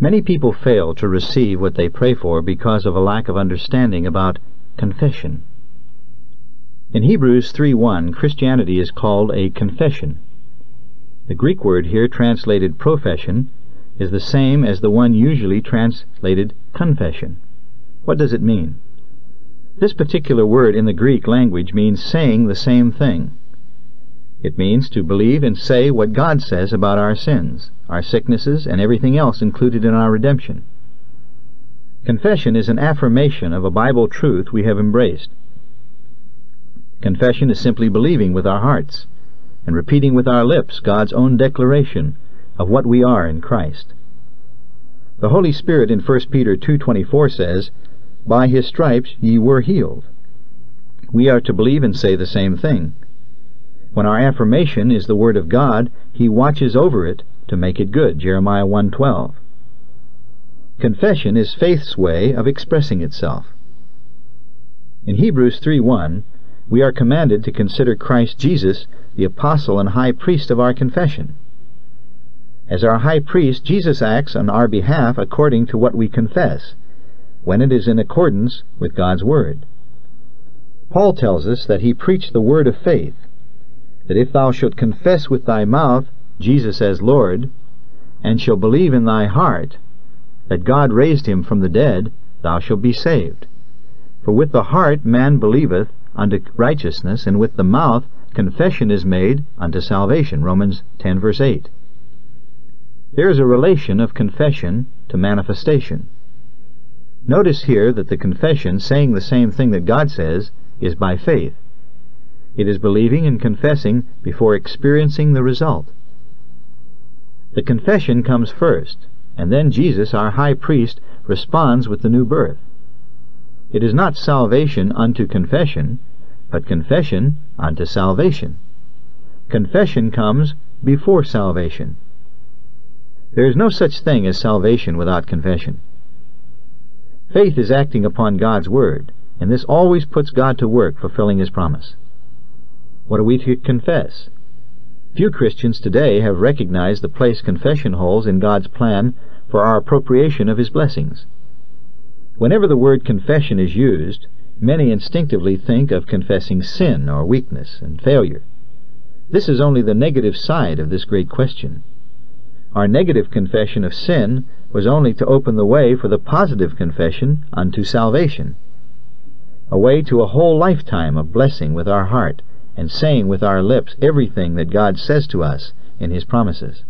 Many people fail to receive what they pray for because of a lack of understanding about confession. In Hebrews 3:1, Christianity is called a confession. The Greek word here translated profession is the same as the one usually translated confession. What does it mean? This particular word in the Greek language means saying the same thing. It means to believe and say what God says about our sins, our sicknesses, and everything else included in our redemption. Confession is an affirmation of a Bible truth we have embraced. Confession is simply believing with our hearts and repeating with our lips God's own declaration of what we are in Christ. The Holy Spirit in 1 Peter 2:24 says, "By His stripes ye were healed." We are to believe and say the same thing. When our affirmation is the Word of God, He watches over it to make it good, Jeremiah 1:12. Confession is faith's way of expressing itself. In Hebrews 3:1, we are commanded to consider Christ Jesus the apostle and high priest of our confession. As our high priest, Jesus acts on our behalf according to what we confess, when it is in accordance with God's Word. Paul tells us that he preached the word of faith, that if thou shalt confess with thy mouth Jesus as Lord, and shalt believe in thy heart that God raised him from the dead, thou shalt be saved. For with the heart man believeth unto righteousness, and with the mouth confession is made unto salvation. Romans 10 verse 8. There is a relation of confession to manifestation. Notice here that the confession, saying the same thing that God says, is by faith. It is believing and confessing before experiencing the result. The confession comes first, and then Jesus, our high priest, responds with the new birth. It is not salvation unto confession, but confession unto salvation. Confession comes before salvation. There is no such thing as salvation without confession. Faith is acting upon God's Word, and this always puts God to work fulfilling His promise. What are we to confess? Few Christians today have recognized the place confession holds in God's plan for our appropriation of His blessings. Whenever the word confession is used, many instinctively think of confessing sin or weakness and failure. This is only the negative side of this great question. Our negative confession of sin was only to open the way for the positive confession unto salvation, a way to a whole lifetime of blessing with our heart and saying with our lips everything that God says to us in His promises.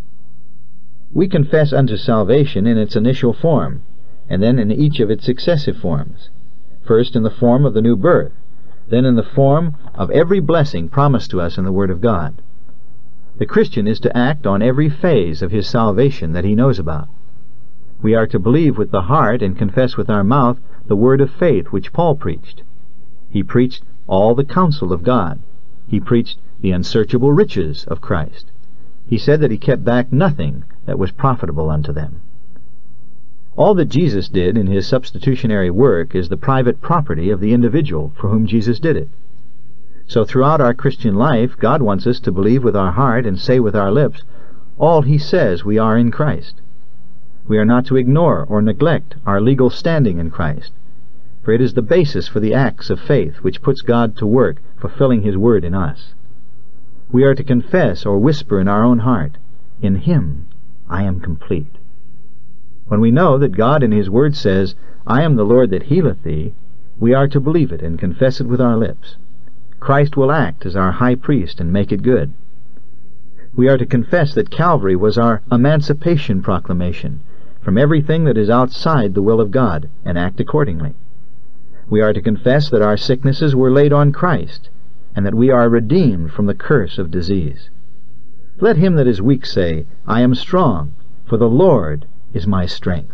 We confess unto salvation in its initial form, and then in each of its successive forms. First in the form of the new birth, then in the form of every blessing promised to us in the Word of God. The Christian is to act on every phase of his salvation that he knows about. We are to believe with the heart and confess with our mouth the word of faith which Paul preached. He preached all the counsel of God. He preached the unsearchable riches of Christ. He said that He kept back nothing that was profitable unto them. All that Jesus did in His substitutionary work is the private property of the individual for whom Jesus did it. So throughout our Christian life, God wants us to believe with our heart and say with our lips all He says we are in Christ. We are not to ignore or neglect our legal standing in Christ, for it is the basis for the acts of faith which puts God to work fulfilling His word in us. We are to confess or whisper in our own heart, "In Him I am complete." When we know that God in His word says, "I am the Lord that healeth thee," we are to believe it and confess it with our lips. Christ will act as our high priest and make it good. We are to confess that Calvary was our emancipation proclamation from everything that is outside the will of God, and act accordingly. We are to confess that our sicknesses were laid on Christ, and that we are redeemed from the curse of disease. Let him that is weak say, "I am strong, for the Lord is my strength."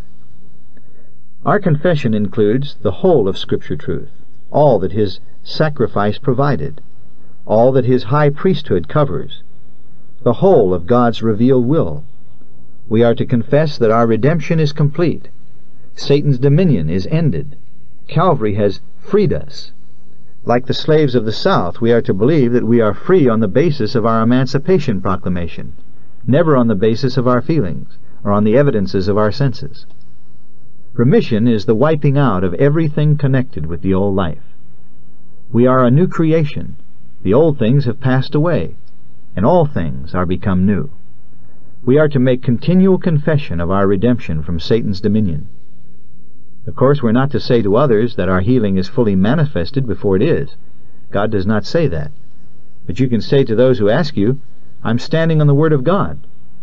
Our confession includes the whole of Scripture truth, all that His sacrifice provided, all that His high priesthood covers, the whole of God's revealed will. We are to confess that our redemption is complete. Satan's dominion is ended. Calvary has freed us. Like the slaves of the South, we are to believe that we are free on the basis of our emancipation proclamation, never on the basis of our feelings, or on the evidences of our senses. Remission is the wiping out of everything connected with the old life. We are a new creation. The old things have passed away, and all things are become new. We are to make continual confession of our redemption from Satan's dominion. Of course, we're not to say to others that our healing is fully manifested before it is. God does not say that. But you can say to those who ask you, I'm standing on the Word of God.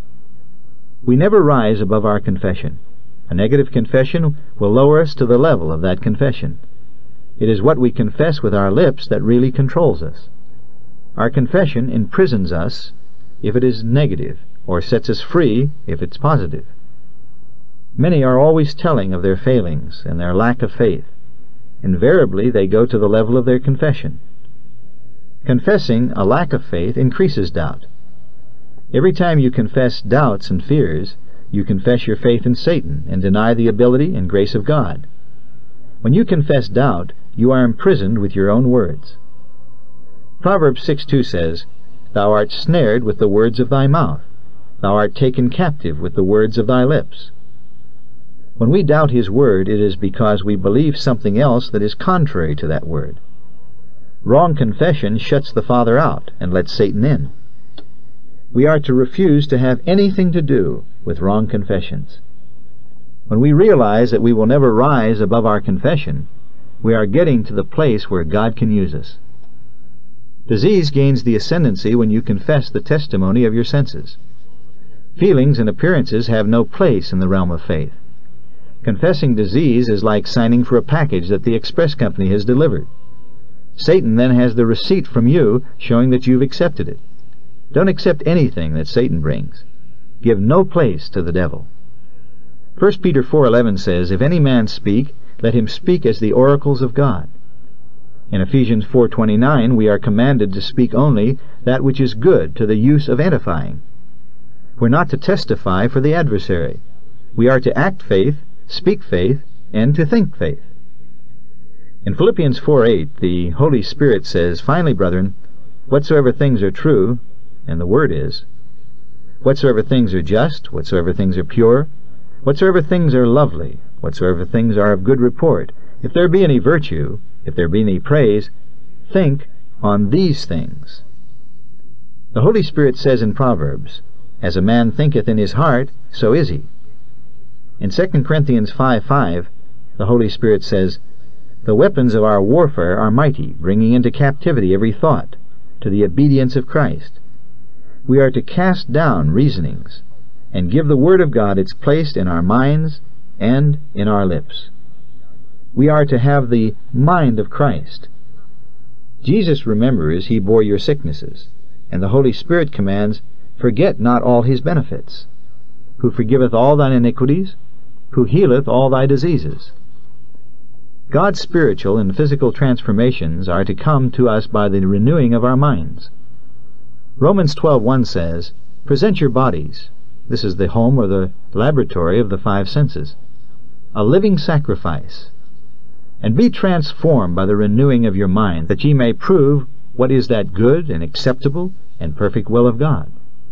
We never rise above our confession. A negative confession will lower us to the level of that confession. It is what we confess with our lips that really controls us. Our confession imprisons us if it is negative, or sets us free if it's positive. Many are always telling of their failings and their lack of faith. Invariably, they go to the level of their confession. Confessing a lack of faith increases doubt. Every time you confess doubts and fears, you confess your faith in Satan and deny the ability and grace of God. When you confess doubt, you are imprisoned with your own words. Proverbs 6:2 says, Thou art snared with the words of thy mouth. Thou art taken captive with the words of thy lips. When we doubt His Word, it is because we believe something else that is contrary to that Word. Wrong confession shuts the Father out and lets Satan in. We are to refuse to have anything to do with wrong confessions. When we realize that we will never rise above our confession, we are getting to the place where God can use us. Disease gains the ascendancy when you confess the testimony of your senses. Feelings and appearances have no place in the realm of faith. Confessing disease is like signing for a package that the express company has delivered. Satan then has the receipt from you showing that you've accepted it. Don't accept anything that Satan brings. Give no place to the devil. 1 Peter 4:11 says, If any man speak, let him speak as the oracles of God. In Ephesians 4:29 we are commanded to speak only that which is good to the use of edifying. We're not to testify for the adversary. We are to act faith, speak faith, and to think faith. In Philippians 4:8 the Holy Spirit says, Finally, brethren, whatsoever things are true, and the word is, whatsoever things are just, whatsoever things are pure, whatsoever things are lovely, whatsoever things are of good report, if there be any virtue, if there be any praise, think on these things. The Holy Spirit says in Proverbs, As a man thinketh in his heart, so is he. In 2 Corinthians 5:5, the Holy Spirit says, The weapons of our warfare are mighty, bringing into captivity every thought, to the obedience of Christ. We are to cast down reasonings, and give the Word of God its place in our minds and in our lips. We are to have the mind of Christ. Jesus remembers He bore your sicknesses, and the Holy Spirit commands, Forget not all His benefits, who forgiveth all thine iniquities, who healeth all thy diseases. God's spiritual and physical transformations are to come to us by the renewing of our minds. Romans 12:1 says, Present your bodies, this is the home or the laboratory of the five senses, a living sacrifice, and be transformed by the renewing of your mind, that ye may prove what is that good and acceptable and perfect will of God.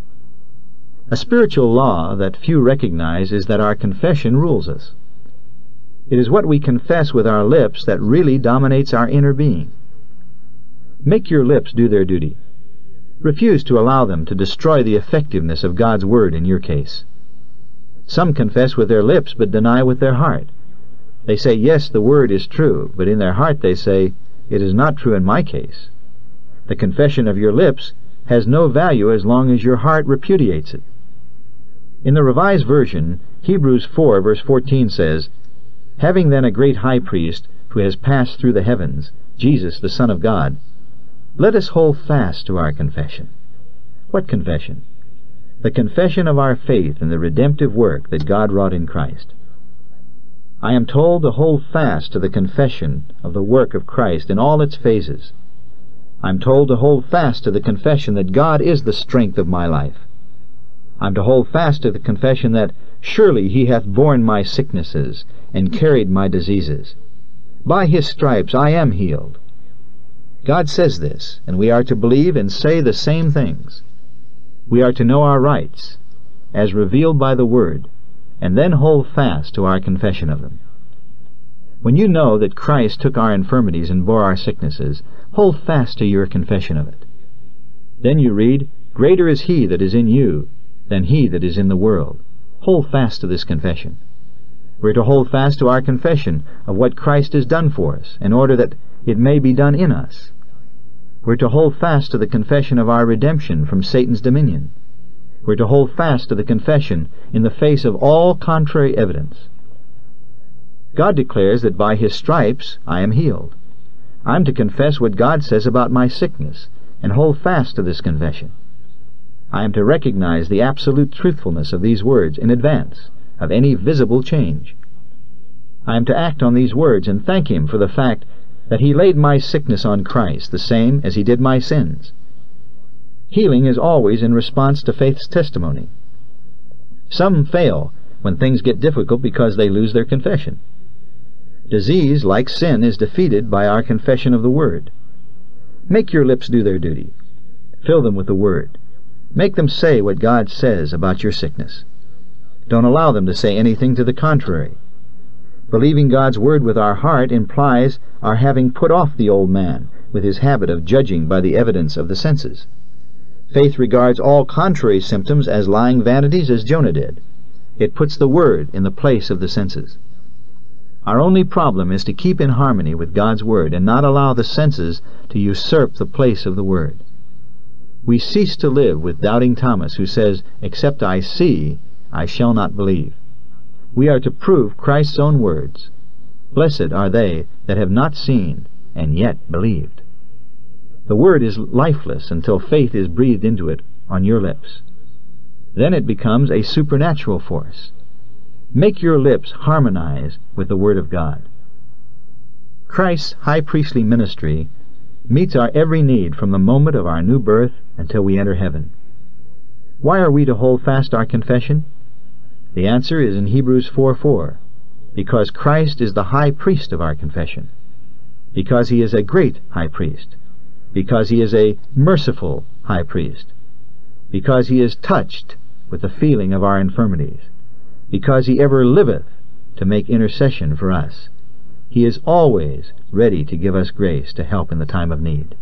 A spiritual law that few recognize is that our confession rules us. It is what we confess with our lips that really dominates our inner being. Make your lips do their duty. Refuse to allow them to destroy the effectiveness of God's Word in your case. Some confess with their lips but deny with their heart. They say, yes, the Word is true, but in their heart they say, it is not true in my case. The confession of your lips has no value as long as your heart repudiates it. In the Revised Version, Hebrews 4 verse 14 says, Having then a great high priest who has passed through the heavens, Jesus the Son of God, let us hold fast to our confession. What confession? The confession of our faith in the redemptive work that God wrought in Christ. I am told to hold fast to the confession of the work of Christ in all its phases. I am told to hold fast to the confession that God is the strength of my life. I am to hold fast to the confession that surely He hath borne my sicknesses and carried my diseases. By His stripes I am healed. God says this, and we are to believe and say the same things. We are to know our rights, as revealed by the Word, and then hold fast to our confession of them. When you know that Christ took our infirmities and bore our sicknesses, hold fast to your confession of it. Then you read, "Greater is he that is in you than he that is in the world." Hold fast to this confession. We're to hold fast to our confession of what Christ has done for us, in order that it may be done in us. We're to hold fast to the confession of our redemption from Satan's dominion. We're to hold fast to the confession in the face of all contrary evidence. God declares that by His stripes I am healed. I'm to confess what God says about my sickness and hold fast to this confession. I am to recognize the absolute truthfulness of these words in advance of any visible change. I am to act on these words and thank Him for the fact that He laid my sickness on Christ the same as He did my sins. Healing is always in response to faith's testimony. Some fail when things get difficult because they lose their confession. Disease, like sin, is defeated by our confession of the Word. Make your lips do their duty. Fill them with the Word. Make them say what God says about your sickness. Don't allow them to say anything to the contrary. Believing God's Word with our heart implies our having put off the old man with his habit of judging by the evidence of the senses. Faith regards all contrary symptoms as lying vanities, as Jonah did. It puts the Word in the place of the senses. Our only problem is to keep in harmony with God's Word and not allow the senses to usurp the place of the Word. We cease to live with doubting Thomas, who says, "Except I see, I shall not believe." We are to prove Christ's own words. "Blessed are they that have not seen and yet believed." The Word is lifeless until faith is breathed into it on your lips. Then it becomes a supernatural force. Make your lips harmonize with the Word of God. Christ's high priestly ministry meets our every need from the moment of our new birth until we enter heaven. Why are we to hold fast our confession? The answer is in Hebrews 4:4. Because Christ is the high priest of our confession. Because He is a great high priest. Because He is a merciful high priest. Because He is touched with the feeling of our infirmities. Because He ever liveth to make intercession for us. He is always ready to give us grace to help in the time of need.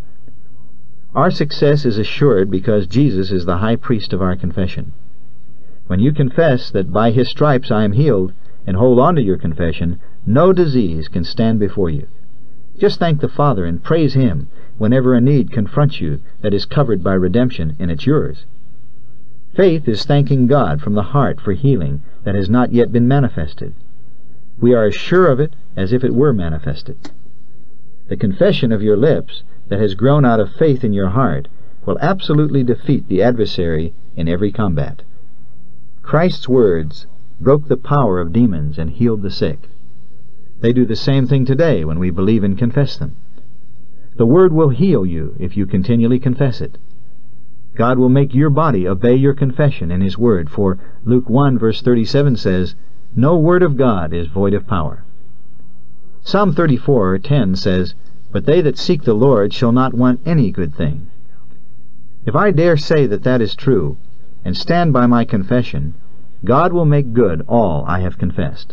Our success is assured because Jesus is the high priest of our confession. When you confess that by His stripes I am healed, and hold on to your confession, no disease can stand before you. Just thank the Father and praise Him whenever a need confronts you that is covered by redemption, and it's yours. Faith is thanking God from the heart for healing that has not yet been manifested. We are as sure of it as if it were manifested. The confession of your lips that has grown out of faith in your heart will absolutely defeat the adversary in every combat. Christ's words broke the power of demons and healed the sick. They do the same thing today when we believe and confess them. The Word will heal you if you continually confess it. God will make your body obey your confession in His Word, for Luke 1 verse 37 says, "No word of God is void of power." Psalm 34:10 says, "But they that seek the Lord shall not want any good thing." If I dare say that that is true, and stand by my confession, God will make good all I have confessed.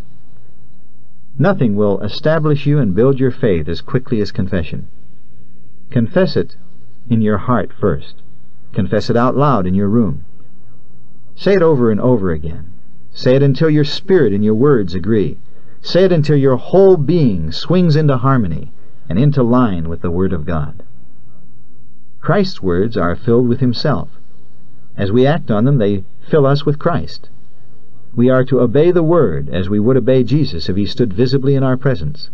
Nothing will establish you and build your faith as quickly as confession. Confess it in your heart first. Confess it out loud in your room. Say it over and over again. Say it until your spirit and your words agree. Say it until your whole being swings into harmony and into line with the Word of God. Christ's words are filled with Himself. As we act on them, they fill us with Christ. We are to obey the Word as we would obey Jesus if He stood visibly in our presence.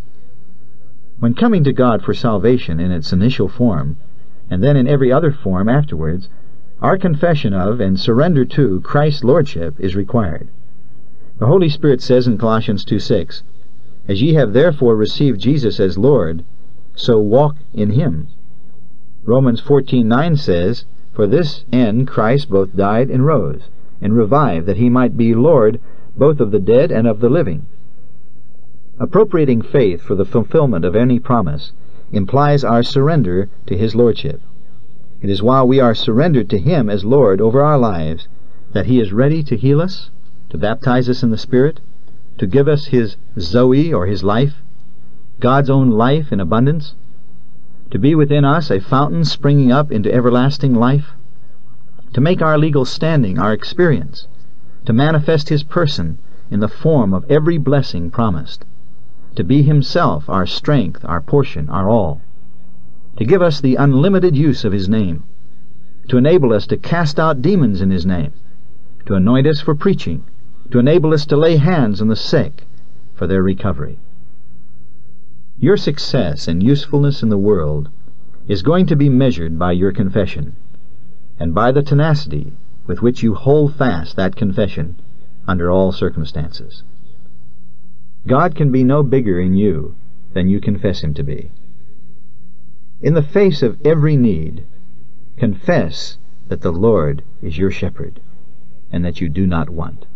When coming to God for salvation in its initial form, and then in every other form afterwards, our confession of and surrender to Christ's Lordship is required. The Holy Spirit says in Colossians 2:6, "As ye have therefore received Jesus as Lord, so walk in Him." Romans 14:9 says, "For this end Christ both died and rose, and revived, that He might be Lord both of the dead and of the living." Appropriating faith for the fulfillment of any promise implies our surrender to His Lordship. It is while we are surrendered to Him as Lord over our lives that He is ready to heal us, to baptize us in the Spirit, to give us His Zoe, or His life, God's own life in abundance, to be within us a fountain springing up into everlasting life, to make our legal standing our experience, to manifest His person in the form of every blessing promised, to be Himself our strength, our portion, our all, to give us the unlimited use of His name, to enable us to cast out demons in His name, to anoint us for preaching, to enable us to lay hands on the sick for their recovery. Your success and usefulness in the world is going to be measured by your confession, and by the tenacity with which you hold fast that confession under all circumstances. God can be no bigger in you than you confess Him to be. In the face of every need, confess that the Lord is your shepherd, and that you do not want.